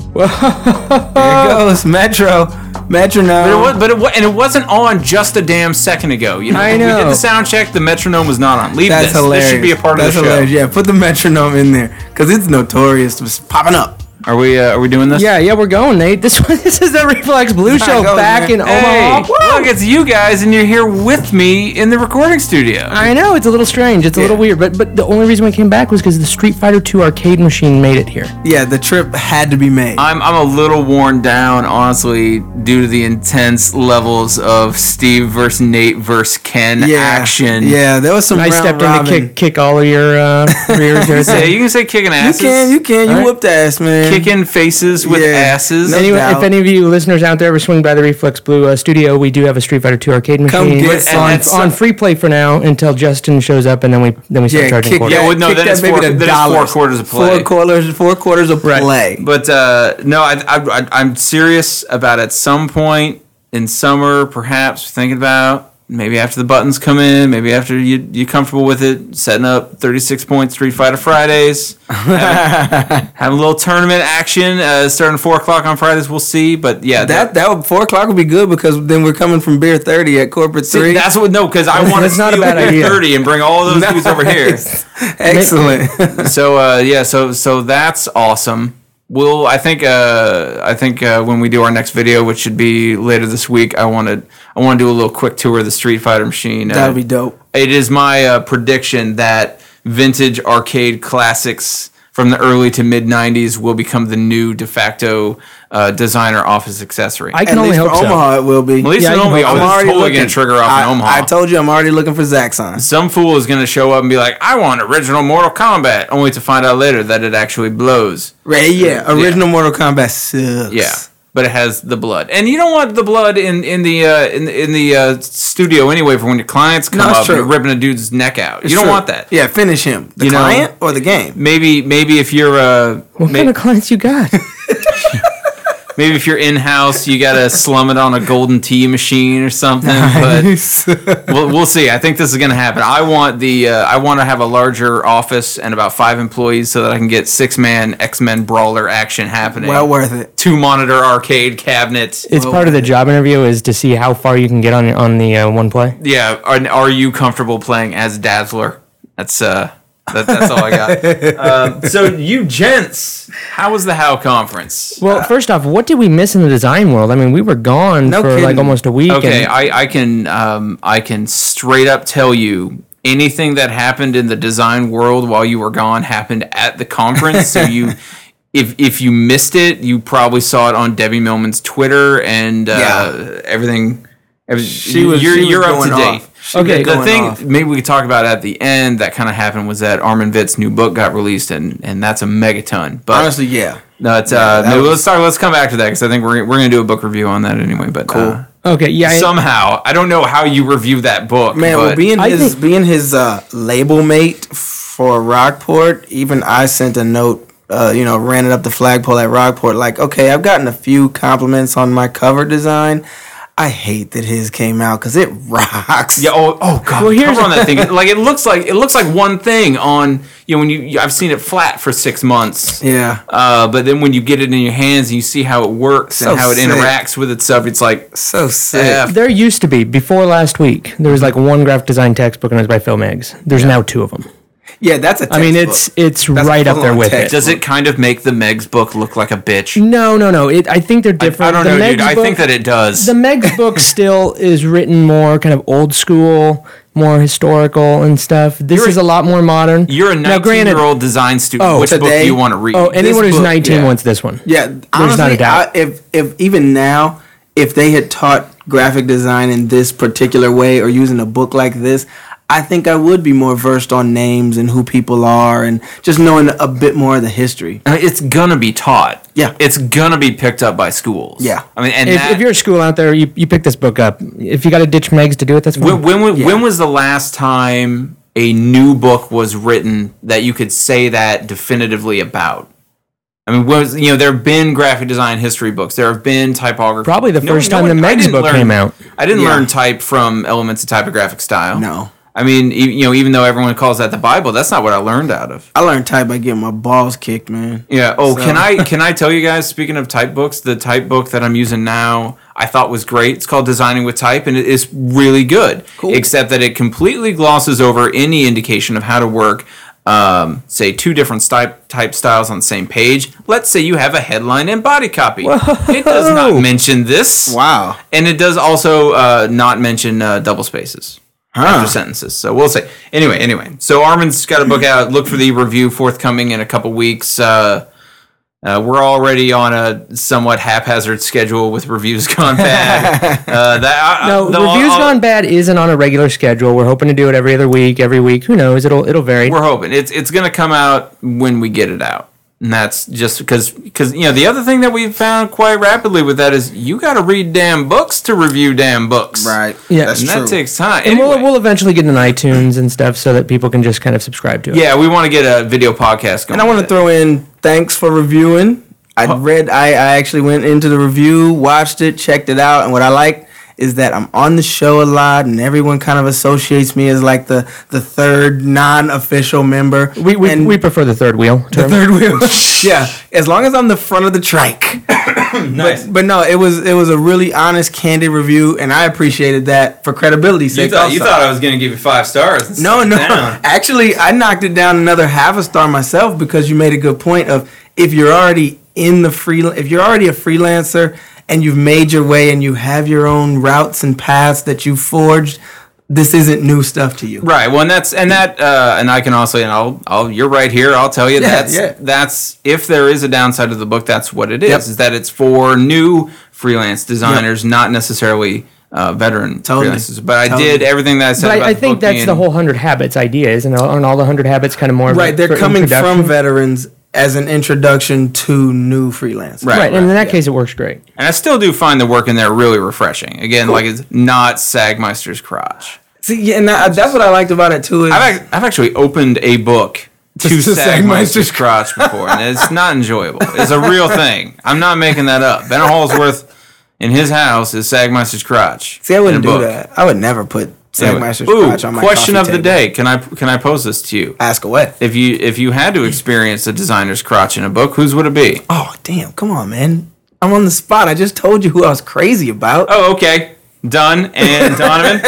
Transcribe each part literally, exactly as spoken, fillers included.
There it goes, Metro, metronome. But it was, but it was, and it wasn't on just a damn second ago. You know, I when know. we did the sound check, the metronome was not on. Leave That's this. hilarious. This should be a part That's of the hilarious. show. Yeah, put the metronome in there because it's notorious for popping up. Are we? Uh, are we doing this? Yeah, yeah, we're going, Nate. This one, this is the Reflex Blue Show Go, back man. in Hey, Omaha. Woo! look, it's you guys, and you're here with me in the recording studio. I know it's a little strange. It's a Yeah. little weird, but but the only reason we came back was because the Street Fighter two arcade machine made it here. Yeah, the trip had to be made. I'm I'm a little worn down, honestly, due to the intense levels of Steve versus Nate versus Ken yeah, action. Yeah, there was some. I round stepped in to robin. kick kick all of your uh, rears there. Yeah, you can say kicking You asses. can, you can, you Alright. whooped ass, man. Kicking faces with Yeah. asses. No Anyway, doubt. if any of you listeners out there ever swing by the Reflex Blue uh, studio, we do have a Street Fighter two arcade Come machine get on, some. And it's on some- free play for now until Justin shows up, and then we then we start Yeah, charging kick quarters. Yeah, that, well, no, kick then that it's baby four- to then it's four dollars. quarters of play. Four quarters, four quarters of Right. play. But uh, no, I, I, I, I'm serious about at some point in summer, perhaps thinking about maybe after the buttons come in, maybe after you you're comfortable with it, setting up thirty-six point Street Fighter Fridays, having, having a little tournament action uh, starting at four o'clock on Fridays. We'll see, but yeah, that that would, four o'clock would be good because then we're coming from beer thirty at corporate see, three. that's what no, because I want to That's not a steal bad idea. thirty and bring all those dudes over here. Nice. Excellent. So uh, yeah, so so that's awesome. We'll I think uh, I think uh, when we do our next video, which should be later this week, I want to I want to do a little quick tour of the Street Fighter machine. Uh, That would be dope. It is my uh, prediction that vintage arcade classics from the early to mid nineties will become the new de facto uh, designer office accessory. I At can only least hope for so. Omaha, it will be. At least Yeah, in I can Omaha, hope so. oh, I'm it's totally going to trigger off I, in Omaha. I told you I'm already looking for Zaxxon. Some fool is going to show up and be like, I want original Mortal Kombat, only to find out later that it actually blows. Right? Yeah. Original Mortal Kombat sucks. Yeah, but it has the blood, and you don't want the blood in in the uh, in in the uh, studio anyway for when your clients come No, it's up true. and you're ripping a dude's neck out. It's you don't true. want that. Yeah. Finish him. The You know- client or the game. Maybe maybe if you're uh, What may- kind of clients you got? maybe if you're in house, you gotta slum it on a golden tea machine or something. But we'll, we'll see. I think this is gonna happen. I want the uh, I want to have a larger office and about five employees so that I can get six man X Men brawler action happening. well worth it. Two monitor arcade cabinets. It's part of the job interview is to see how far you can get on on the uh, one play. Yeah, are, are you comfortable playing as Dazzler? That's uh, that, that's all I got. um, so you gents, how was the How conference? Well, first off, what did we miss in the design world? I mean, we were gone No for like kidding. almost a week. Okay, and I, I can um, I can straight up tell you anything that happened in the design world while you were gone happened at the conference. So you, if if you missed it, you probably saw it on Debbie Millman's Twitter and uh, Yeah. everything. every- She was- you're she was you're up to going date. off. She Okay, was The going thing off. maybe we could talk about at the end that kind of happened was that Armin Witt's new book got released and and that's a megaton. But Honestly, yeah. no, it's, Yeah, uh, that maybe was- let's talk. Let's come back to that because I think we're we're gonna do a book review on that anyway. But Cool. uh, okay, yeah, I- somehow I don't know how you review that book. Man, but well, being I his think- being his uh, label mate for Rockport, even I sent a note. Uh, you know, ran it up the flagpole at Rockport. Like, okay, I've gotten a few compliments on my cover design. I hate that his came out because it rocks. yeah. Oh, oh God. Well, here's- cover on that thing. Like it looks like it looks like one thing on you know when you I've seen it flat for six months. Yeah. Uh, but then when you get it in your hands and you see how it works So and how it sick. interacts with itself, it's like So sick. Yeah. there used to be before last week. There was like one graphic design textbook and it was by Phil Meggs. There's now two of them. Yeah, that's a I mean, textbook. it's it's That's right up there full-on with text. it. does it kind of make the Meg's book look like a bitch? No, no, no. It, I think they're I, different. I don't The know, dude. Meg's I book- think that it does. the Meg's book still is written more kind of old school, more historical and stuff. This You're a- is a lot more modern. You're a Now, granted- nineteen-year-old design student. Oh, Which book today- do you want to read? Oh, anyone This who's book, nineteen yeah. wants this one. Yeah, not honestly, a doubt. I, if if even now, if they had taught graphic design in this particular way or using a book like this, I think I would be more versed on names and who people are and just knowing a bit more of the history. I mean, it's gonna be taught. Yeah. It's gonna be picked up by schools. Yeah. I mean, and If, that, if you're a school out there, you, you pick this book up. If you got to ditch Meg's to do it, that's fine. when, when, Yeah. when was the last time a new book was written that you could say that definitively about? I mean, was you know there have been graphic design history books. There have been typography. Probably the first time the I Meg's didn't book learn- came out. I didn't Yeah. learn type from Elements of Typographic Style. No. I mean, e- you know, even though everyone calls that the Bible, that's not what I learned out of. I learned type by getting my balls kicked, man. Yeah. Oh, So- can I can I tell you guys? Speaking of type books, the type book that I'm using now, I thought was great. It's called Designing with Type, and it is really good. Cool. Except that it completely glosses over any indication of how to work. Um, say two different type type styles on the same page. Let's say you have a headline and body copy. It does not mention this. Wow. And it does also uh, not mention uh, double spaces. Huh. After sentences. So we'll say. Anyway, anyway. So Armin's got a book out. Look for the review forthcoming in a couple weeks. Uh, uh, we're already on a somewhat haphazard schedule with reviews gone bad. uh, that, I, No, I, no, Reviews I'll- Gone Bad isn't on a regular schedule. We're hoping to do it every other week, every week. Who knows? It'll it'll vary. We're hoping it's it's going to come out when we get it out. And that's just because, because you know, the other thing that we've found quite rapidly with that is you got to read damn books to review damn books. Right. Yeah. That's And true. that takes time. And Anyway. we'll, we'll eventually get an iTunes and stuff so that people can just kind of subscribe to it. Yeah, we want to get a video podcast going. And I want to with it. throw in thanks for reviewing. I read, I, I actually went into the review, watched it, checked it out, and what I like is that I'm on the show a lot, and everyone kind of associates me as like the, the third non-official member. We we, and we prefer the third wheel the term. third wheel. Yeah, as long as I'm the front of the trike. Nice. But, but no, it was it was a really honest, candid review, and I appreciated that for credibility's You sake. thought, you also. thought I was going to give you five stars. and No, sit no. down. Actually, I knocked it down another half a star myself because you made a good point of if you're already in the free, if you're already a freelancer and you've made your way and you have your own routes and paths that you forged, this isn't new stuff to you. Right. Well, and that's and that uh, and I can also, and I'll, I'll, you're right here. I'll tell you Yeah, that's yeah. that's if there is a downside of the book, that's what it is. Yep. Is that it's for new freelance designers, not necessarily uh, veteran Totally. freelancers. But I Totally. did everything that I said. But about I, I the think book that's being- the whole Hundred Habits idea, isn't it? Aren't all the Hundred Habits kind of more of Right, a- they're for coming introduction? from veterans as an introduction to new freelancers. Right. Right, and in that case, it works great. And I still do find the work in there really refreshing. Again, like it's not Sagmeister's crotch. See, yeah, and that, that's what I liked about it too. Is I've, ac- I've actually opened a book to To Sagmeister's Sagmeister's crotch before, and it's not enjoyable. It's a real thing. I'm not making that up. Ben Holsworth in his house is Sagmeister's crotch. see, I wouldn't in a do book. that. I would never put Anyway. Sagmeister's Ooh, crotch on my question coffee of the table. day. Can I can I pose this to you? Ask away. If you if you had to experience a designer's crotch in a book, whose would it be? Oh, damn. Come on, man. I'm on the spot. I just told you who I was crazy about. Oh, okay. Done. And Donovan?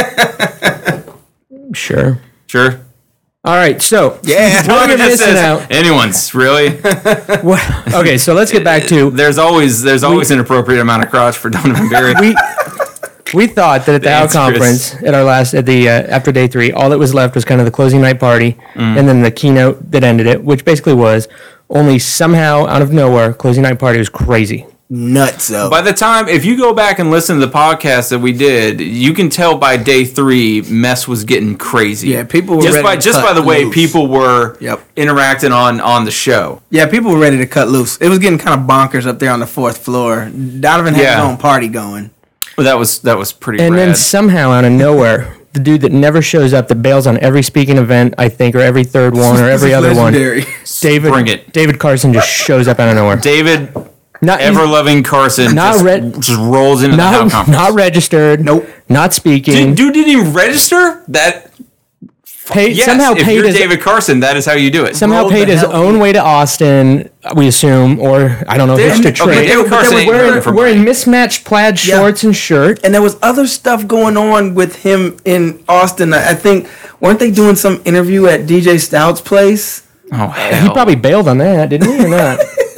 Sure. Sure. All right, so Yeah. what you're Donovan just missing says, out. anyone's, really? Well, okay, so let's get back to There's always there's always an appropriate amount of crotch for Donovan Berry. we. We thought that at the, The Out answer conference is- at our last at the uh, after day three, all that was left was kind of the closing night party, Mm. and then the keynote that ended it, which basically was only somehow out of nowhere, closing night party was crazy. Nuts, though. By the time, if you go back and listen to the podcast that we did, you can tell by day three, mess was getting crazy. Yeah, people were just ready by to just cut by the way loose. people were Yep. interacting on on the show. yeah, people were ready to cut loose. It was getting kind of bonkers up there on the fourth floor. Donovan had Yeah. his own party going. Well, that was that was pretty. And rad. then somehow out of nowhere, the dude that never shows up, that bails on every speaking event, I think, or every third one, or every This is other one, legendary. David Bring it. David Carson just shows up out of nowhere. David, Not ever loving Carson, not just, re- just rolls into the How not conference. not registered. Nope. Not speaking. Dude, dude didn't even register. That paid, yes, somehow if paid you're his David Carson, that is how you do it. somehow Rolled paid the his hell own way to Austin, we assume, or I don't know, hitched a okay, trade. David Carson ain't wearing, running for wearing mismatched plaid Yeah. shorts and shirt. And there was other stuff going on with him in Austin. I I think, weren't they doing some interview at D J Stout's place? Oh He hell! probably bailed on that, didn't he, or not?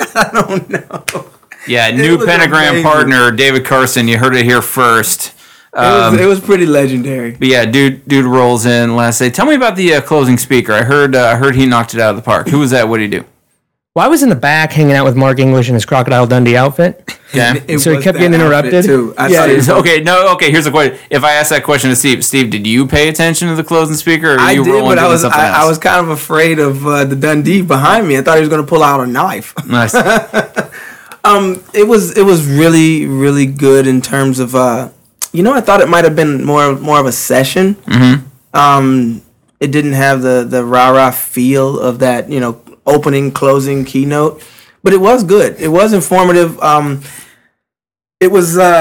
Yeah, new was pentagram amazing. partner David Carson. You heard it here first. It, was, Um, it was pretty legendary. But yeah, dude, dude rolls in last day. Tell me about the uh, closing speaker. I heard, uh, I heard he knocked it out of the park. Who was that? What did he do? Well, I was in the back hanging out with Mark English in his Crocodile Dundee outfit. Yeah. It So he was kept that getting outfit, interrupted? Too. I Yeah, thought he it's was- Okay, no, okay. Here's a question. If I ask that question to Steve, Steve, did you pay attention to the closing speaker, or were I you did, rolling but I doing was something I, I else? was kind of afraid of uh, the Dundee behind me. I thought he was going to pull out a knife. Nice. It was it was really really good in terms of uh, you know I thought it might have been more more of a session. Mm-hmm. Um, it didn't have the the rah rah feel of that you know opening closing keynote, but it was good. It was informative. Um, it was uh,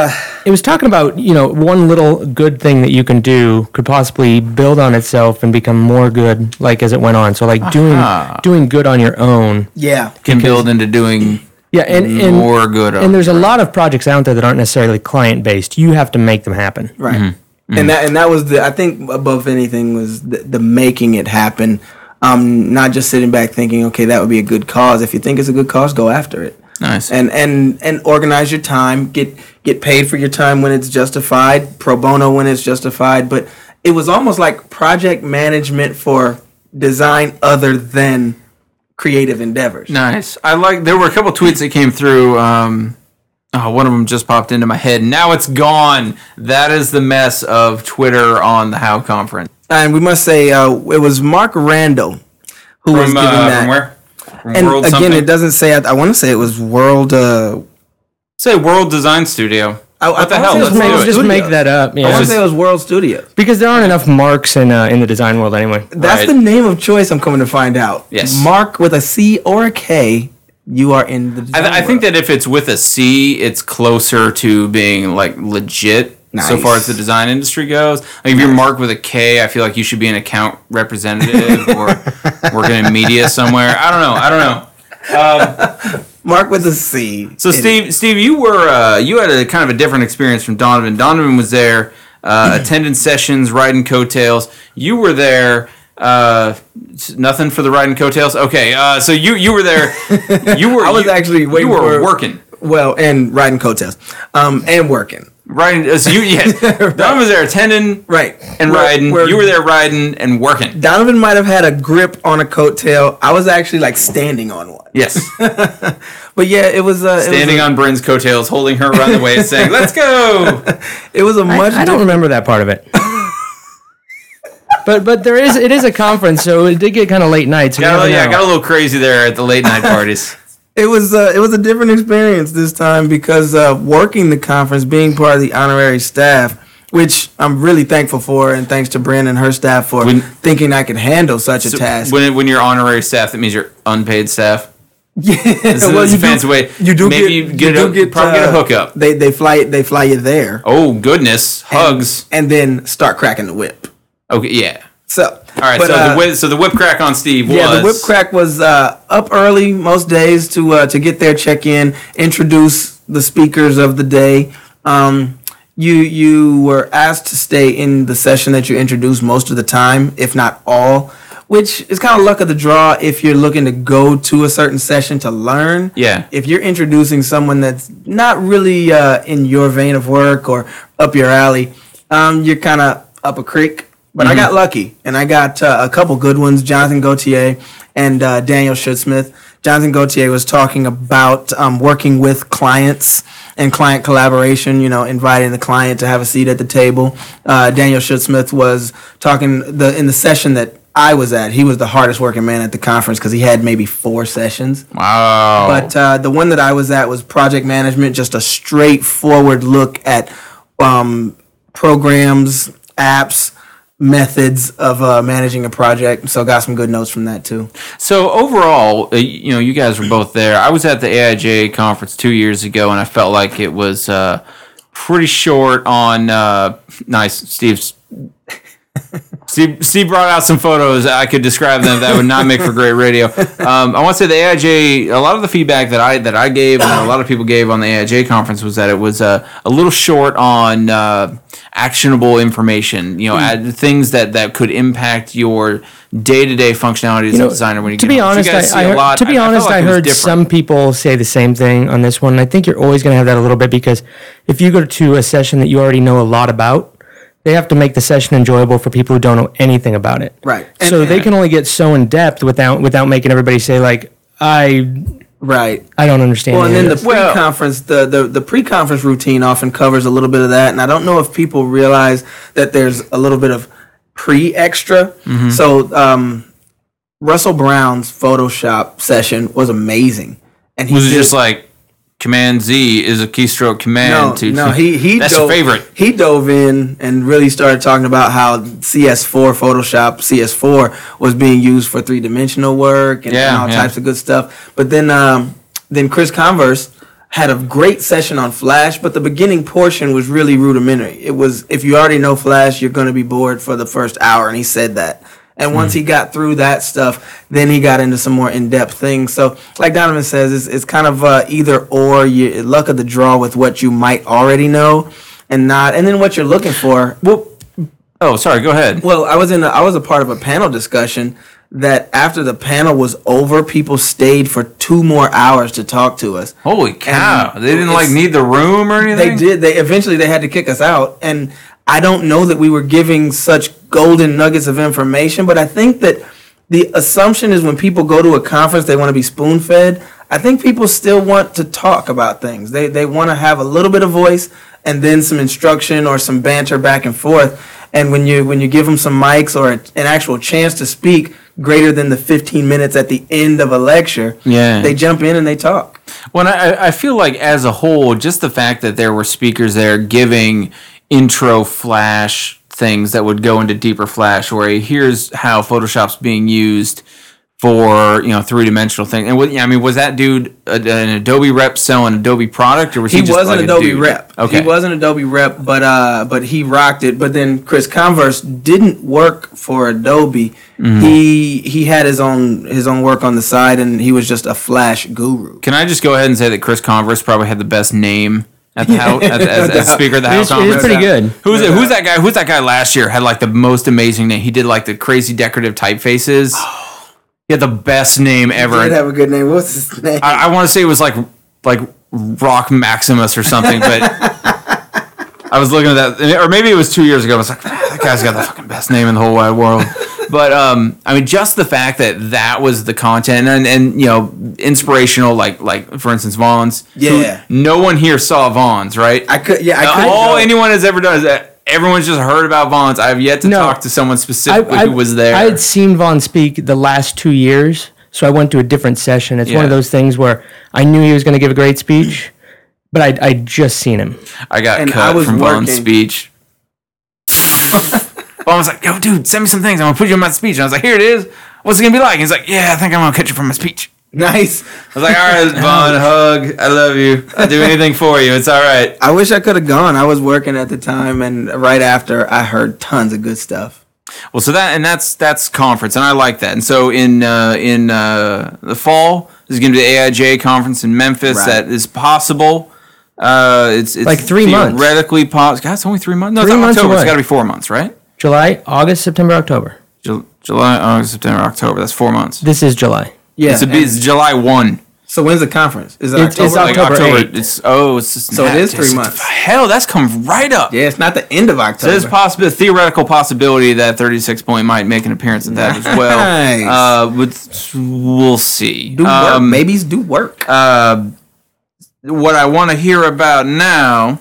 it was talking about, you know, one little good thing that you can do could possibly build on itself and become more good, like as it went on. So like doing Aha. doing good on your own. Yeah. Can build into doing Yeah, and, and more good. on And there's a your lot of projects out there that aren't necessarily client based. You have to make them happen. Right. Mm-hmm. And that and that was the I think above anything was the, the making it happen. Um, not just sitting back thinking, okay, that would be a good cause. If you think it's a good cause, go after it. Nice. And and and organize your time. Get get paid for your time when it's justified. Pro bono when it's justified. But it was almost like project management for design other than creative endeavors. Nice. I like. There were a couple tweets that came through. Um, oh, one of them just popped into my head. Now it's gone. That is the mess of Twitter on the How conference. And we must say uh, it was Mark Randall who was From, giving uh, that. from where? From And World again, something? it doesn't say. I, I want to say it was World. Uh, Say World Design Studio. I, What the I hell? wanna Let's say it do was it. Just Studios. make that up. I Yeah. want to say it was World Studios. Because there aren't enough marks in uh, in the design world anyway. That's Right. the name of choice. I'm coming to find out. Yes. Mark with a C or a K. You are in the. I, design I think world. that if it's with a C, it's closer to being like legit. So Nice. far as the design industry goes, like if you're marked with a K, I feel like you should be an account representative or working in media somewhere. I don't know. I don't know. Mark with a C. So It- Steve, Steve, you were uh, you had a kind of a different experience from Donovan. Donovan was there, uh, attending sessions, riding coattails. You were there. Uh, s- nothing for the riding coattails. Okay, uh, so you you were there. You were. I was you, actually waiting You were for- working. Well, and riding coattails, um, and working. Riding. Uh, so you yeah. Donovan was there attending. Right. And Where- riding. where You were there riding and working. Donovan might have had a grip on a coattail. I was actually like standing on one. Yes. But yeah, it was uh, Standing it was on Bryn's coattails, holding her around the waist, saying, "Let's go." a, it was a I, much. I don't remember that part of it. But but there is it is a conference, so it did get kind of late nights. So you Got a, never yeah, know. got a little crazy there at the late night parties. It was uh, it was a different experience this time because uh, working the conference, being part of the honorary staff, which I'm really thankful for, and thanks to Bryn and her staff for When- thinking I could handle such a So task. When when you're honorary staff, that means you're unpaid staff. Yeah, This is a fancy way. You do Maybe get, you get do a- get probably get a uh, hookup. They they fly they fly you there. Oh goodness, hugs. and, and then start cracking the whip. Okay, yeah. So All right. but, so uh, the whip, so the whip crack on Steve was yeah, the whip crack was uh, up early most days to uh, to get there, check in, introduce the speakers of the day. Um, you you were asked to stay in the session that you introduced most of the time, if not all, which is kind of luck of the draw if you're looking to go to a certain session to learn. Yeah. If you're introducing someone that's not really uh, in your vein of work or up your alley, um, you're kind of up a creek. But I got lucky, and I got uh, a couple good ones, Jonathan Gauthier and uh, Daniel Schutzsmith. Jonathan Gauthier was talking about um, working with clients and client collaboration, you know, inviting the client to have a seat at the table. Uh, Daniel Schutzsmith was talking the in the session that I was at. He was the hardest working man at the conference because he had maybe four sessions. Wow. But uh, the one that I was at was project management, just a straightforward look at um, programs, apps, methods of uh, managing a project. So got some good notes from that too. So overall, uh, you know, you guys were both there. I was at the A I J conference two years ago, and I felt like it was uh, pretty short on. Uh, nice, Steve's. Steve, Steve brought out some photos. I could describe them that would not make for great radio. Um, I want to say the A I J. A lot of the feedback that I that I gave and that a lot of people gave on the A I J conference was that it was uh, a little short on uh, actionable information. You know, add things that, that could impact your day to day functionality as You know, a designer. When you to get be home. So honest, you guys I, I see a heard, lot. to be I- I felt honest, like I it was heard different. some people say the same thing on this one. And I think you're always going to have that a little bit because if you go to a session that you already know a lot about, they have to make the session enjoyable for people who don't know anything about it. Right. So And- they can only get so in depth without without making everybody say like, I Right. I don't understand. Well, and any then of the this. pre-conference, the, the the pre-conference routine often covers a little bit of that, and I don't know if people realize that there's a little bit of pre-extra. Mm-hmm. So um, Russell Brown's Photoshop session was amazing, and he Was it did- just like Command Z is a keystroke command no, to? no, he he that's dove, your favorite. He dove in and really started talking about how C S four Photoshop C S four was being used for three dimensional work and, Yeah, and all yeah. types of good stuff. But then um, then Chris Converse had a great session on Flash, but the beginning portion was really rudimentary. It was, if you already know Flash, you're going to be bored for the first hour, and he said that. And once mm. he got through that stuff, then he got into some more in-depth things. So, like Donovan says, it's, it's kind of uh, either or, you, luck of the draw with what you might already know and not, and then what you're looking for. Well, oh, sorry, go ahead. Well, I was in, a, I was a part of a panel discussion that after the panel was over, people stayed for two more hours to talk to us. Holy cow! And they didn't like need the room or anything. They did. They eventually they had to kick us out, and I don't know that we were giving such golden nuggets of information, but I think that the assumption is when people go to a conference, they want to be spoon fed. I think people still want to talk about things. They they want to have a little bit of voice and then some instruction or some banter back and forth. And when you when you give them some mics or a, an actual chance to speak, greater than the fifteen minutes at the end of a lecture, yeah. they jump in and they talk. Well, I, I feel like as a whole, just the fact that there were speakers there giving intro Flash things that would go into deeper Flash, or here's how Photoshop's being used for, you know, three-dimensional thing. And what, I mean, was that dude a, an Adobe rep selling Adobe product, or was he, he just was like an Adobe dude? rep? Okay, he was an Adobe rep, but uh, but he rocked it. But then Chris Converse didn't work for Adobe. Mm-hmm. He he had his own his own work on the side, and he was just a Flash guru. Can I just go ahead and say that Chris Converse probably had the best name at the house, at, as, as speaker of the House Conference? He's pretty good. Who's it, who's that guy? Who's that guy last year? Had like the most amazing name. He did like the crazy decorative typefaces. He had the best name ever. He did have a good name. What's his name? I, I want to say it was like like Rock Maximus or something, but I was looking at that, or maybe it was two years ago. I was like, that guy's got the fucking best name in the whole wide world. But um, I mean, just the fact that that was the content, and, and you know, inspirational, like like for instance, Vaughn's. Yeah. No one here saw Vaughn's, right? I could. Yeah. I could. All anyone has ever done is that. Everyone's just heard about Vaughn's. I've yet to no, talk to someone specifically I, I, who was there. I had seen Vaughn speak the last two years, so I went to a different session. It's yeah. one of those things where I knew he was going to give a great speech, but I I just seen him. I got and cut I was from working. Vaughn's speech. Vaughn was like, "Yo, dude, send me some things. I'm gonna put you in my speech." And I was like, "Here it is. What's it gonna be like?" And he's like, "Yeah, I think I'm gonna cut you from my speech." Nice. I was like, all right, Vaughn, hug. I love you. I'll do anything for you. It's all right. I wish I could have gone. I was working at the time, and right after, I heard tons of good stuff. Well, so that and that's that's conference, and I like that. And so in uh, in uh, the fall, there's going to be the A I J conference in Memphis. Right. That is possible. Uh, it's, it's like three months. Theoretically possible. God, it's only three months. No, three it's months October. Away. It's got to be four months, right? July, August, September, October. Ju- July, August, September, October. That's four months. This is July. Yeah, it's, a, it's July first. So when's the conference? Is it it's, October? It's October, like October It's oh, it's just so it is three months. Hell, that's come right up. Yeah, it's not the end of October. So there's possible theoretical possibility that thirty-six point might make an appearance in that nice. as well. Uh, but we'll see. Do work. Um, Babies do work. Uh, what I want to hear about now.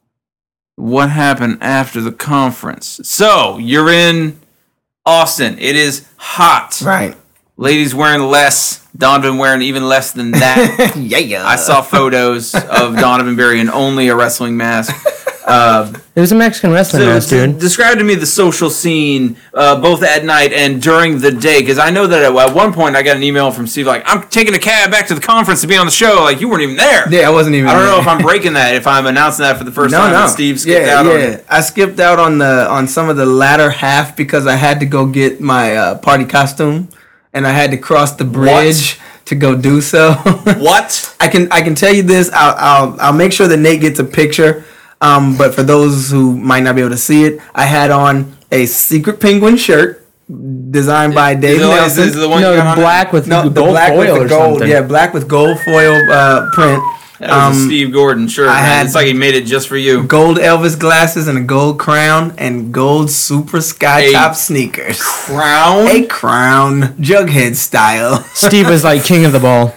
What happened after the conference? So you're in Austin. It is hot. Right. Ladies wearing less. Donovan wearing even less than that. yeah, yeah. I saw photos of Donovan Berry in only a wrestling mask. Uh, it was a Mexican wrestling so, mask, dude. Describe to me the social scene, uh, both at night and during the day, because I know that at, at one point I got an email from Steve like, "I'm taking a cab back to the conference to be on the show." Like, you weren't even there. Yeah, I wasn't even. I don't there. know if I'm breaking that, if I'm announcing that for the first no, time. No, and Steve skipped yeah, out yeah. on it. I skipped out on the on some of the latter half because I had to go get my uh, party costume, and I had to cross the bridge. What? To go do so. What? I can I can tell you this. I'll I'll I'll make sure that Nate gets a picture. Um, but for those who might not be able to see it, I had on a Secret Penguin shirt designed by Dave is Nelson. Is the one no, you got black on with no, gold the black foil with the or gold. something. Yeah, black with gold foil uh, print. That was um, a Steve Gordon shirt. I man. had it's like he made it just for you. Gold Elvis glasses and a gold crown and gold super sky a top sneakers. Crown? A crown, Jughead style. Steve was like king of the ball.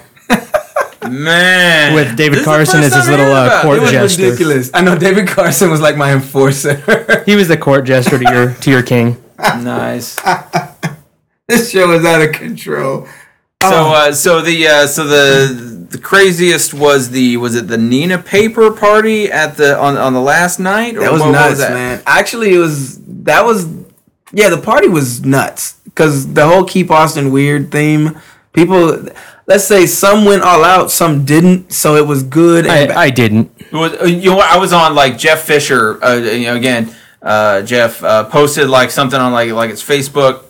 Man, with David Carson as his little uh, court it was jester. Ridiculous. I know David Carson was like my enforcer. He was the court jester to your to your king. Nice. This show is out of control. So, uh, so the uh, so the the craziest was the was it the Nina Paper party at the on, on the last night? Or that was what, nuts, what was that? man. Actually, it was that was yeah. The party was nuts because the whole Keep Austin Weird theme. People, let's say some went all out, some didn't, so it was good. I, And ba- I didn't. It was, uh, you know, what, I was on like Jeff Fisher. Uh, you know, again, uh, Jeff uh, posted like something on like like his Facebook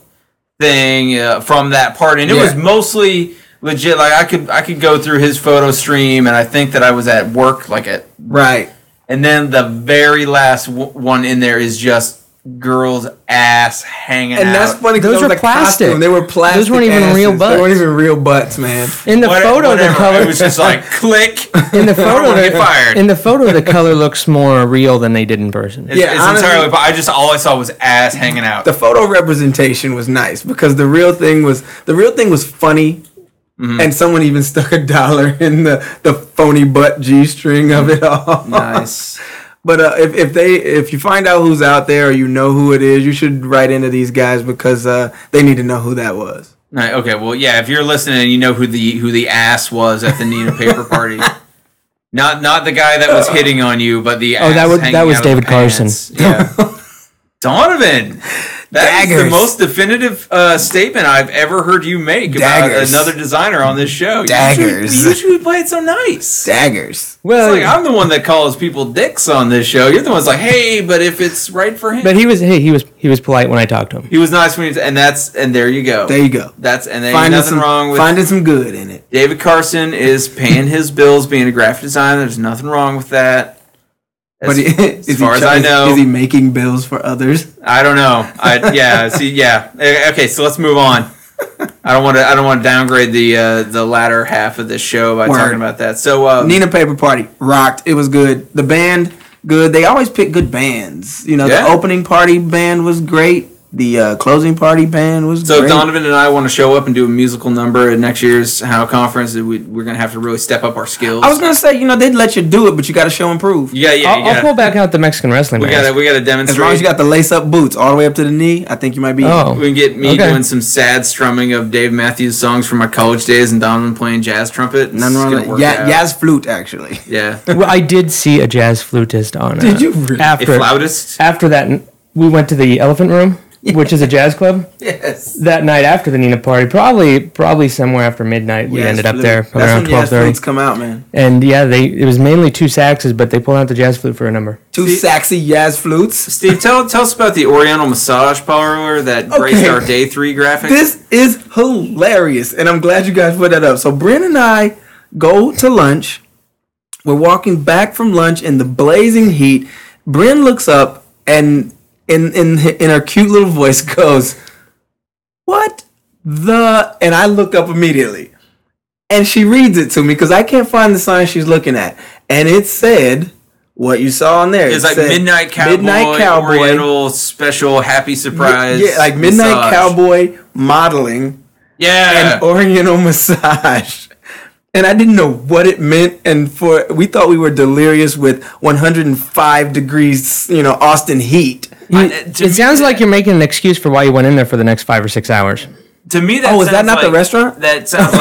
thing uh, from that part, and it Yeah. was mostly legit. Like I could I could go through his photo stream, and I think that I was at work, like at, right. and then the very last w- one in there is just girls' ass hanging And out. that's funny because Those that was were a plastic. costume. They were plastic. Those weren't even asses. real They butts. weren't even real butts, man. In the What- photo, whatever. the color It was just like click. in the I don't photo, wanna the, get fired. in the photo, the color looks more real than they did in person. It's, Yeah, it's honestly- entirely. But I just all I saw was ass hanging out. The photo representation was nice because the real thing was the real thing was funny, Mm-hmm. and someone even stuck a dollar in the, the phony butt G string of it all. Nice. But uh, if if they if you find out who's out there or you know who it is, you should write into these guys because uh, they need to know who that was. Right, okay, well, yeah, if you're listening and you know who the who the ass was at the Nina Paper Party, not not the guy that was hitting on you, but the Oh, ass that was- hanging that was out of the David Carson. pants. Yeah, Donovan, that is the Daggers. most definitive uh, statement I've ever heard you make about Daggers. another designer on this show. Daggers. You usually, you usually play it so nice. Daggers. Well, It's like I'm the one that calls people dicks on this show. You're the one that's like, hey, but if it's right for him, but he was hey he was he was polite when I talked to him. he was nice when he, and that's and there you go. There you go. That's and there's Finding nothing some wrong with finding some good in it. David Carson is paying his bills being a graphic designer. There's nothing wrong with that. As, But he, as is far he, as I is- know, is he making bills for others? I don't know. I yeah. See, yeah. Eh, Okay, so let's move on. I don't want to. I don't want to downgrade the uh, the latter half of this show by Word. talking about that. So uh, Nina Paper Party rocked. It was good. The band good. They always pick good bands. You know, Yeah. the opening party band was great. The uh, closing party band was So great. Donovan and I want to show up and do a musical number at next year's How conference. We, we're gonna have to really step up our skills. I was gonna say, you know, they'd let you do it, but you got to show and prove. yeah, yeah, I'll, you I'll gotta, pull back out the Mexican wrestling we mask. gotta, we gotta As demonstrate. long as you got the lace up boots all the way up to the knee, I think you might be. Oh. We can get me Okay. doing some sad strumming of Dave Matthews songs from my college days and Donovan playing jazz trumpet. Nothing It's wrong gonna with work that. out. Yeah, Yaz flute actually. Yeah. Well, I did see a jazz flutist on. Uh, Did you really? A After flautist? after that, n- we went to the Elephant Room, which is a jazz club. Yes. That night after the Nina party, probably probably somewhere after midnight, we Yaz ended up flute. there That's around when twelve Yaz thirty. flutes come out, man. And yeah, they it was mainly two saxes, but they pulled out the jazz flute for a number. Two See- sexy Yaz flutes. Steve, tell tell us about the Oriental massage parlor that graced our day three graphic. This is hilarious, and I'm glad you guys put that up. So Brent and I go to lunch. We're walking back from lunch in the blazing heat. Brent looks up and in in in her cute little voice goes, "What the?" And I look up immediately, and she reads it to me because I can't find the sign she's looking at, and it said what you saw on there. It's It like said, Midnight Cowboy, Midnight Cowboy. Oriental special happy surprise. Yeah, like Midnight massage. Cowboy modeling Yeah. and Oriental massage. And I didn't know what it meant, and for we thought we were delirious with one hundred five degrees, you know, Austin heat. I- It to me, sounds that- like you're making an excuse for why you went in there for the next five or six hours. To me, that Oh, is that sounds not the like- restaurant? That sounds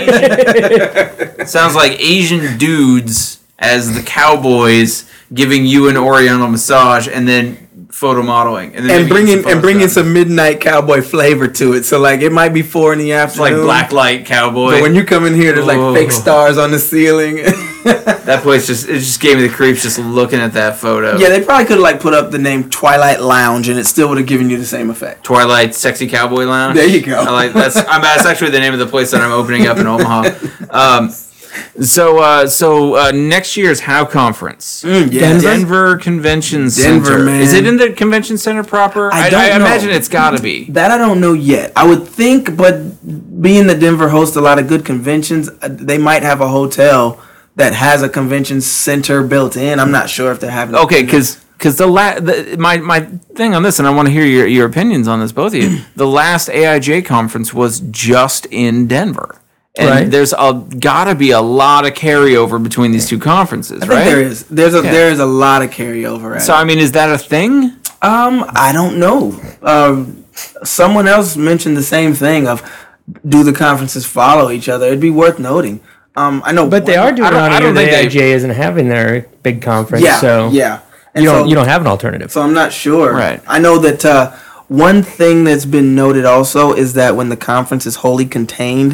like Asian, sounds like Asian dudes as the cowboys giving you an Oriental massage and then photo modeling and then And maybe bringing some photos and bringing done. some midnight cowboy flavor to it. So like it might be four in the It's like afternoon. black light cowboy. But when you come in here, there's like Oh. fake stars on the ceiling. that place just it just gave me the creeps just looking at that photo. Yeah, they probably could have like put up the name Twilight Lounge, and it still would have given you the same effect. Twilight Sexy Cowboy Lounge. There you go. I like that's. I'm, that's actually the name of the place that I'm opening up in Omaha. Um, so uh, so uh, next year's How conference, Mm, yeah. Denver Convention Denver, Center. man. Is it in the convention center proper? I don't I, know. imagine it's got to be. That I don't know yet. I would think, but being that Denver hosts a lot of good conventions, uh, they might have a hotel that has a convention center built in. I'm not sure if they're having. Okay, because because the, la- the my my thing on this, and I want to hear your your opinions on this, both of you. The last A I J conference was just in Denver. And Right. there's a gotta be a lot of carryover between these two conferences, I think right? there is. There's a Yeah. there's a lot of carryover. At So I mean, is that a thing? Um, I don't know. Um, someone else mentioned the same thing of do the conferences follow each other? It'd be worth noting. Um, I know, But they are doing I it don't- on I a don't year think that they- A I J isn't having their big conference. Yeah, so yeah. And you don't so- you don't have an alternative. So I'm not sure. Right. I know that uh, one thing that's been noted also is that when the conference is wholly contained,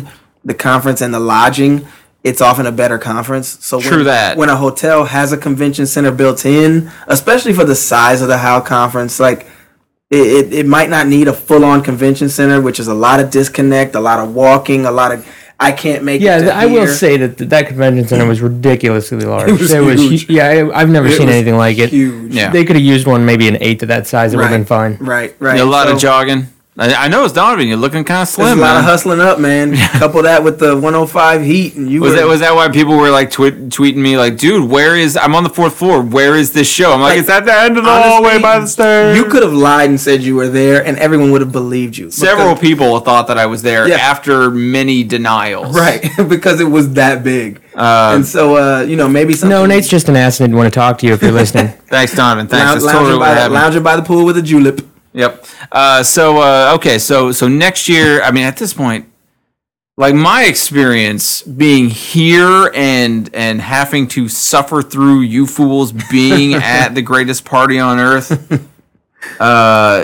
the conference and the lodging, it's often a better conference. So True when, that. when a hotel has a convention center built in, especially for the size of the H O W conference, like it, it, it might not need a full on convention center, which is a lot of disconnect, a lot of walking, a lot of I can't make Yeah, it. th- to I will here. say that th- that convention center was ridiculously large. It was huge. hu- yeah, I, I've never It seen was anything like it. huge. Yeah. They could have used one maybe an eighth of that size. It would have been fine. Right, right. Yeah, a lot So, of jogging. I, I know it's Donovan. You're looking kind of There's slim, a lot man. of hustling up, man. Couple that with the one oh five heat, and you Was were, that was that why people were like twi- tweeting me like, dude, where is I'm on the fourth floor? Where is this show? I'm like, Like, it's at the end of the honestly, hallway by the stairs. You could have lied and said you were there, and everyone would have believed you. Several Because- people thought that I was there Yeah. after many denials. right? Because it was that big, Um, and so uh, you know maybe something. No, Nate's just an ass and didn't want to talk to you if you're listening. Thanks, Donovan. Thanks. lounge, That's lounging, totally by what the, happened. lounging by the pool with a julep. Yep. Uh, so uh, okay, so so next year, I mean, at this point, like my experience being here and and having to suffer through you fools being at the greatest party on earth, uh,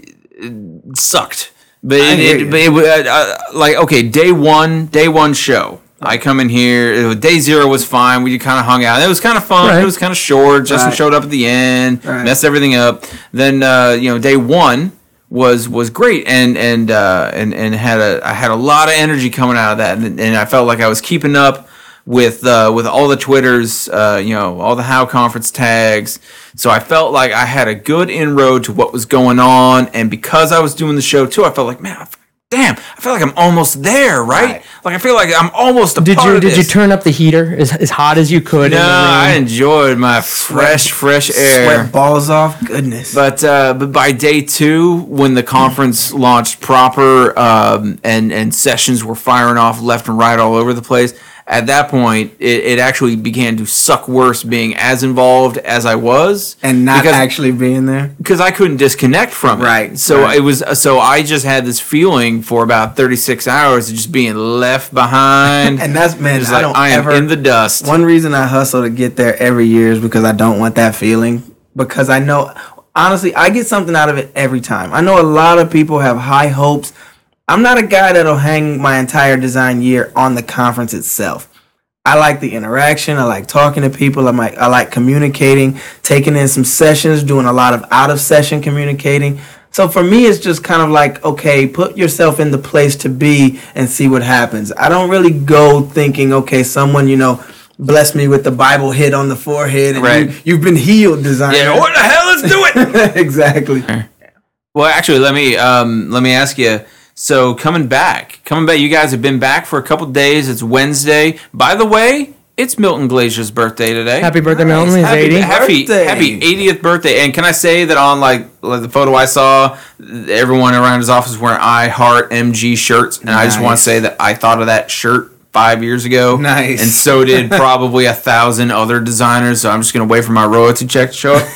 it sucked. But I it, hear it, you. but it, uh, uh, like okay, day one, day one show. I come in here. it was- Day zero was fine. We kind of hung out. It was kind of fun. Right. It was kind of short. Justin Right. showed up at the end, Right. messed everything up. Then uh, you know, day one was was great, and and uh, and and had a I had a lot of energy coming out of that, and, and I felt like I was keeping up with uh, with all the Twitters, uh, you know, all the How conference tags. So I felt like I had a good inroad to what was going on, and because I was doing the show too, I felt like, man, I f- damn, I feel like I'm almost there, right? Right. Like I feel like I'm almost a Did part you of did you this. turn up the heater as, as hot as you could? No, in the room? I enjoyed my fresh, fresh air. Sweat balls off. Goodness. But uh, but by day two, when the conference launched proper um, and and sessions were firing off left and right all over the place, at that point it, it actually began to suck worse being as involved as I was, and not because, actually being there. because I couldn't disconnect from it. Right, So right. it was so I just had this feeling for about thirty-six hours of just being left behind. And that's man. Just I like don't I am ever. in the dust. One reason I hustle to get there every year is because I don't want that feeling. Because I know, honestly, I get something out of it every time. I know a lot of people have high hopes. I'm not a guy that'll hang my entire design year on the conference itself. I like the interaction. I like talking to people. I like, I like communicating, taking in some sessions, doing a lot of out of session communicating. So for me, it's just kind of like, okay, put yourself in the place to be and see what happens. I don't really go thinking, okay, someone, you know, bless me with the Bible hit on the forehead and Right. you, you've been healed, designer. Yeah, what the hell? Let's do it. Exactly. Well, actually, let me um, let me ask you. So coming back, coming back, you guys have been back for a couple days. It's Wednesday. By the way, it's Milton Glazier's birthday today. Happy birthday, Milton. He's happy, eighty. happy, birthday. happy eightieth birthday. And can I say that on like, like the photo I saw, everyone around his office wearing I Heart M G shirts, and I just want to Nice. say that I thought of that shirt five years ago. Nice. And so did probably a thousand other designers. So I'm just gonna wait for my royalty check to show up.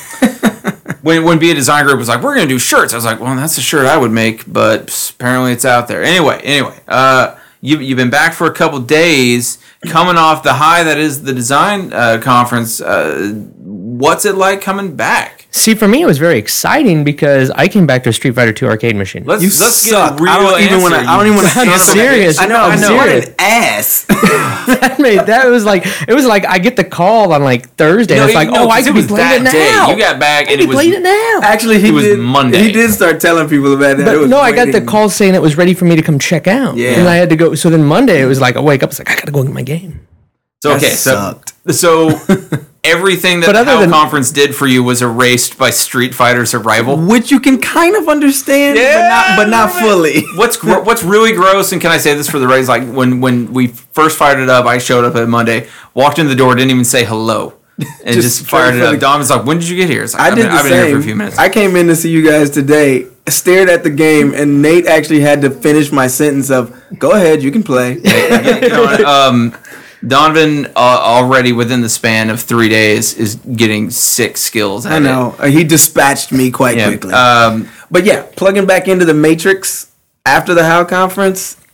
When when Be a Design Group was like, we're gonna do shirts, I was like, well, that's a shirt I would make, but pss, apparently it's out there. Anyway, anyway, uh, you you've been back for a couple days, coming off the high that is the design uh, conference. Uh, what's it like coming back? See, for me, it was very exciting because I came back to a Street Fighter two arcade machine. Let's You let's suck. get a real I don't even answer. want to. I don't even want to. I'm serious. I know. I I'm know. What serious. an ass. that made that was like it was like I get the call on like Thursday. No, and it's like, no, oh, I 'cause could it be was playing it that day. now. You got back I and could it be was playing it now. Actually, he It was did. Monday. He did start telling people about that. It But was no, I got the waiting. call saying it was ready for me to come check out. Yeah. And I had to go. So then Monday, it was like I wake up. It's like I gotta go get my game. so That okay. So sucked. so everything that But the other How than- conference did for you was erased by Street Fighter's arrival. Which you can kind of understand, but not, but not fully. What's gro- what's really gross, and can I say this for the raise? Like when when we first fired it up, I showed up at Monday, walked in the door, didn't even say hello, and Just just, fired it straight for up. the- Dom was like, "When did you get here?" It's like, I I've did been, the I've been same. here for a few minutes. I came in to see you guys today, stared at the game, and Nate actually had to finish my sentence of, "Go ahead, you can play." Get- get on it. um, Donovan uh, already within the span of three days is getting six skills. At I know. Uh, He dispatched me quite It. Yeah. quickly. Um, But yeah, plugging back into the Matrix after the How conference,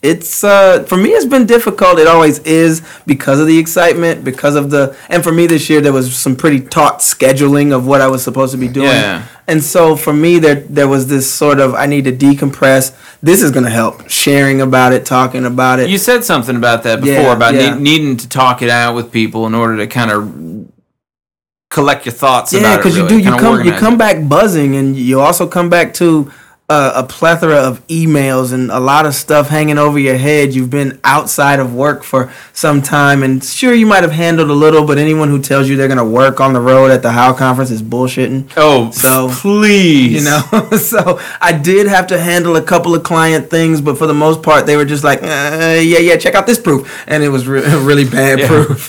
it's uh for me it's been difficult. It always is because of the excitement, because of the and for me this year there was some pretty taut scheduling of what I was supposed to be doing. Yeah. And so for me there there was this sort of I need to decompress. This is gonna help. Sharing about it, talking about it. You said something about that before, Yeah, about yeah. ne- needing to talk it out with people in order to kind of collect your thoughts Yeah, about it. because you really, do. You kinda come. You organize come it. back buzzing, and you also come back to uh, a plethora of emails and a lot of stuff hanging over your head. You've been outside of work for some time, and sure, you might have handled a little, but anyone who tells you they're going to work on the road at the How Conference is bullshitting. Oh, So, please. You know, so I did have to handle a couple of client things, but for the most part, they were just like, uh, yeah, yeah, check out this proof, and it was re- really bad Yeah. proof.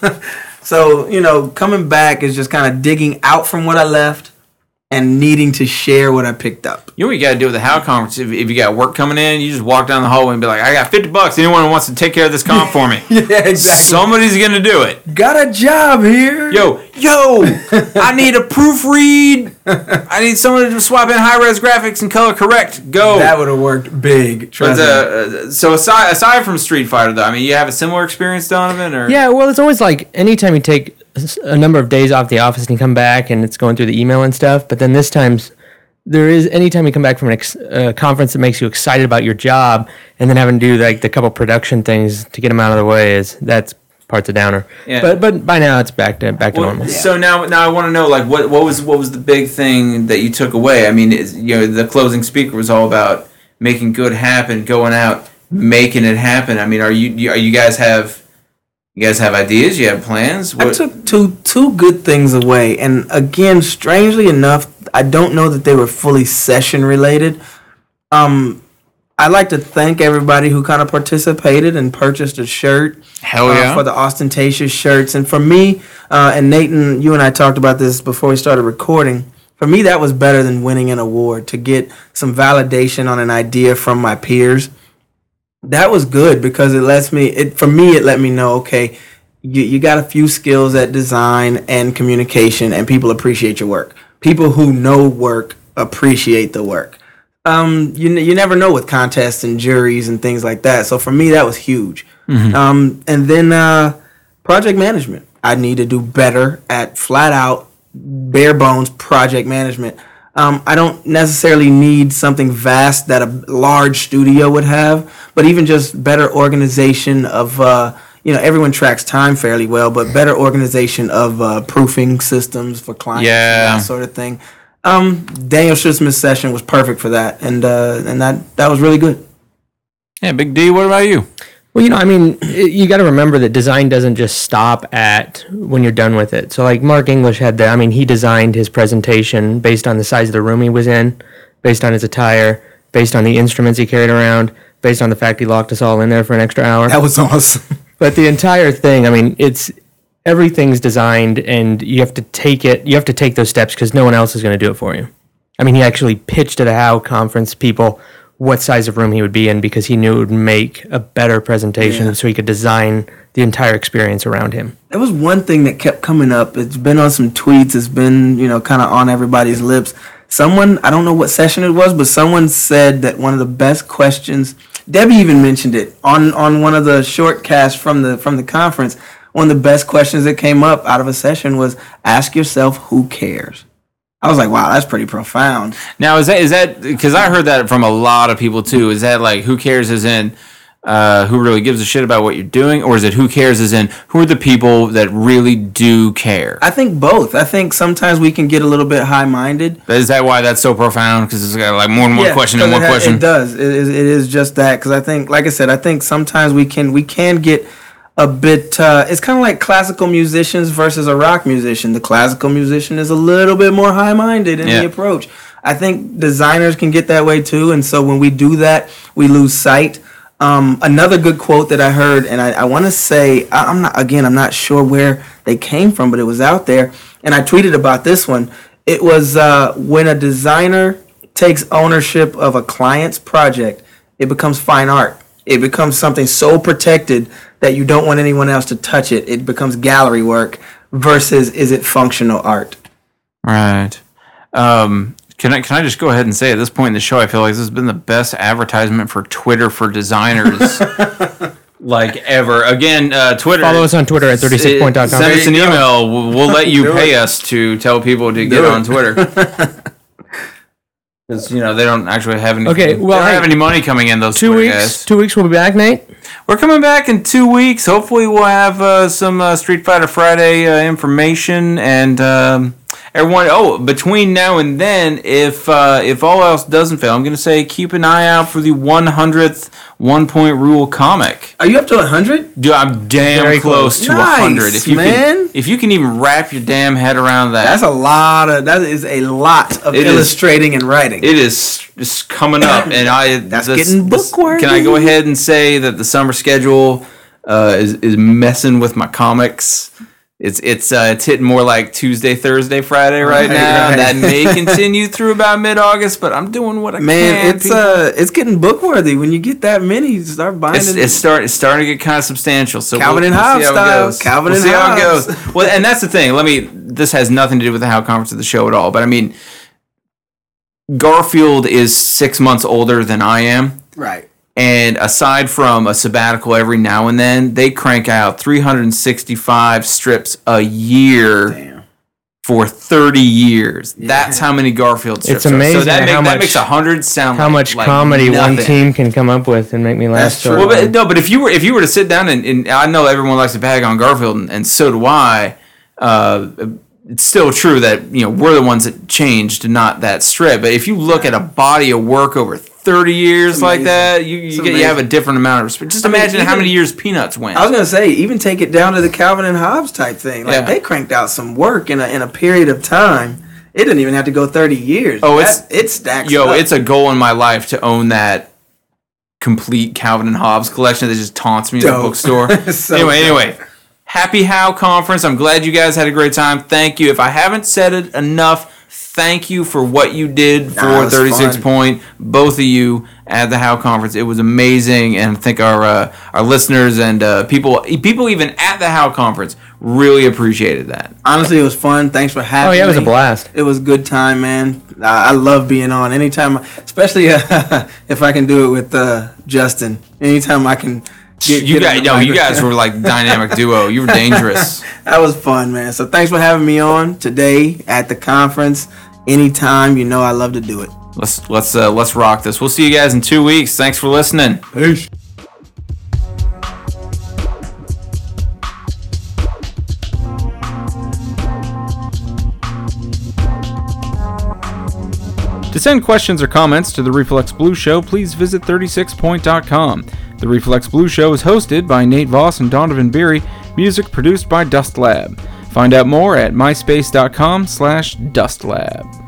So, you know, coming back is just kind of digging out from what I left and needing to share what I picked up. You know what you got to do with the How Conference? If, if you got work coming in, you just walk down the hallway and be like, I got fifty bucks. Anyone who wants to take care of this comp for me? Yeah, exactly. Somebody's going to do it. Got a job here. Yo, yo, I need a proofread. I need someone to swap in high-res graphics and color correct. Go. That would have worked big. But, Trust me. uh, so aside aside from Street Fighter, though, I mean, you have a similar experience, Donovan? Or Yeah, well, it's always like anytime you take a number of days off the office and you come back and it's going through the email and stuff, but then this time's there is anytime you come back from a ex- uh, conference that makes you excited about your job and then having to do like the couple production things to get them out of the way is that's part's a downer. Yeah. But but by now it's back to back to Well, normal. so now, now I want to know, like, what, what was what was the big thing that you took away? I mean, is, you know, the closing speaker was all about making good happen, going out, making it happen. I mean, are you, you are you guys have you guys have ideas? You have plans? I What, took two two good things away, and again, strangely enough, I don't know that they were fully session related. Um, I'd like to thank everybody who kind of participated and purchased a shirt. Hell uh, yeah. for the ostentatious shirts, and for me, uh, and Nathan, you and I talked about this before we started recording. For me, that was better than winning an award. To get some validation on an idea from my peers, that was good because it lets me. It for me, it let me know. Okay, you you got a few skills at design and communication, and people appreciate your work. People who know work appreciate the work. Um, you n- you never know with contests and juries and things like that. So for me, that was huge. Um, and then uh, project management. I need to do better at flat out, bare bones project management. Um, I don't necessarily need something vast that a large studio would have, but even just better organization of, uh, you know, everyone tracks time fairly well, but better organization of uh, proofing systems for clients, Yeah. and that sort of thing. Um, Daniel Schutzman's session was perfect for that, and uh, and that that was really good. yeah, Big D, what about you? Well, you know, I mean, it, you got to remember that design doesn't just stop at when you're done with it. So, like Mark English had that. I mean, he designed his presentation based on the size of the room he was in, based on his attire, based on the instruments he carried around, based on the fact he locked us all in there for an extra hour. That was awesome. But the entire thing, I mean, it's everything's designed, and you have to take it. You have to take those steps because no one else is going to do it for you. I mean, he actually pitched to the How conference people what size of room he would be in because he knew it would make a better presentation, Yeah. so he could design the entire experience around him. There was one thing that kept coming up. It's been on some tweets. It's been, you know, kind of on everybody's lips. Someone, I don't know what session it was, but someone said that one of the best questions, Debbie even mentioned it on, on one of the shortcasts from the from the conference. One of the best questions that came up out of a session was, ask yourself, who cares? I was like, wow, that's pretty profound. Now, is that is that because I heard that from a lot of people too? Is that like who cares as in uh, who really gives a shit about what you're doing, or is it who cares as in who are the people that really do care? I think both. I think sometimes we can get a little bit high-minded. Is that why that's so profound? Because it's got like more than one question and 'cause one it ha- question. It does. It is, it is just that. Because I think, like I said, I think sometimes we can we can get a bit. Uh, it's kind of like classical musicians versus a rock musician. The classical musician is a little bit more high-minded in Yeah. the approach. I think designers can get that way too. And so when we do that, we lose sight. Um, another good quote that I heard, and I, I want to say, I, I'm not again, I'm not sure where they came from, but it was out there, and I tweeted about this one. It was uh, when a designer takes ownership of a client's project, it becomes fine art. It becomes something so protected that you don't want anyone else to touch it. It becomes gallery work versus is it functional art? Right. Um, Can I can I just go ahead and say at this point in the show, I feel like this has been the best advertisement for Twitter for designers like ever. Again, uh, Twitter. Follow us on Twitter at thirty-six point dot com. Send us an email. We'll, we'll let you pay us to tell people to get on Twitter. Because, you know, they don't actually have any. Okay, well, they don't hey, have any money coming in. Those two Twitter weeks. guys. Two weeks. We'll be back, Nate. We're coming back in two weeks. Hopefully, we'll have uh, some uh, Street Fighter Friday uh, information and um, everyone. Oh, between now and then, if uh, if all else doesn't fail, I'm going to say keep an eye out for the one hundredth One Point Rule comic. Are you up to one hundred? Dude, I'm damn Very close, close. to Nice, one hundred. If you man. Can, if you can even wrap your damn head around that, That's a lot of. That is a lot of It is- illustrating and writing. it is just coming up, and I That's this- getting this- book-worthy. Can I go ahead and say that the summer schedule uh, is is messing with my comics? It's it's uh, it's hitting more like Tuesday, Thursday, Friday right, Right, now. right. That may continue through about mid August, but I'm doing what I Man, can. it's people. uh, it's getting book worthy when you get that many. You start buying It's, it. it's start it's starting to get kind of substantial. So Calvin we'll, and we'll Hobbes see how style. it goes. Calvin we'll and see how it Hobbes. goes. Well, and that's the thing. Let me. This has nothing to do with the How Conference of the show at all. But I mean, Garfield is six months older than I am, Right. and aside from a sabbatical every now and then, they crank out three hundred sixty-five strips a year. Damn. For thirty years. That's how many Garfield strips It's are. amazing So that, make, how that much- makes one hundred sound How like, much like comedy nothing. one team can come up with and make me laugh That's so true. Well, hard. but no, but if you were if you were to sit down and, and I know everyone likes to bag on Garfield, and, and so do I. Uh, it's still true that you know we're the ones that changed, not that strip. But if you look at a body of work over thirty years like amazing. that, you It's you, get, you have a amazing. different amount of respect. Just I mean, imagine how even- many years Peanuts went. I was gonna say, even take it down to the Calvin and Hobbes type thing. Like Yeah. they cranked out some work in a in a period of time. It didn't even have to go thirty years. Oh, That- it's- it stacks. Yo, up. it's a goal in my life to own that complete Calvin and Hobbes collection that just taunts me in the Dope. bookstore. So anyway, dope. anyway. Happy How Conference. I'm glad you guys had a great time. Thank you. If I haven't said it enough, thank you for what you did Nah, it for was thirty-six fun. Point, both of you at the How Conference. It was amazing, and I think our uh, our listeners and uh, people people even at the How Conference really appreciated that. Honestly, it was fun. Thanks for having Oh, me. yeah, it was a blast. It was a good time, man. I, I love being on. Anytime, especially uh, if I can do it with uh, Justin. Anytime I can. Get, You get guys, in the no, you microphone. guys were like dynamic duo. You were dangerous. That was fun, man. So thanks for having me on today at the conference. Anytime, you know I love to do it. Let's let's uh, let's rock this. We'll see you guys in two weeks. Thanks for listening. Peace. To send questions or comments to the Reflex Blue Show, please visit thirty-six point dot com. The Reflex Blue Show is hosted by Nate Voss and Donovan Beery, music produced by Dust Lab. Find out more at myspace dot com slash dust lab.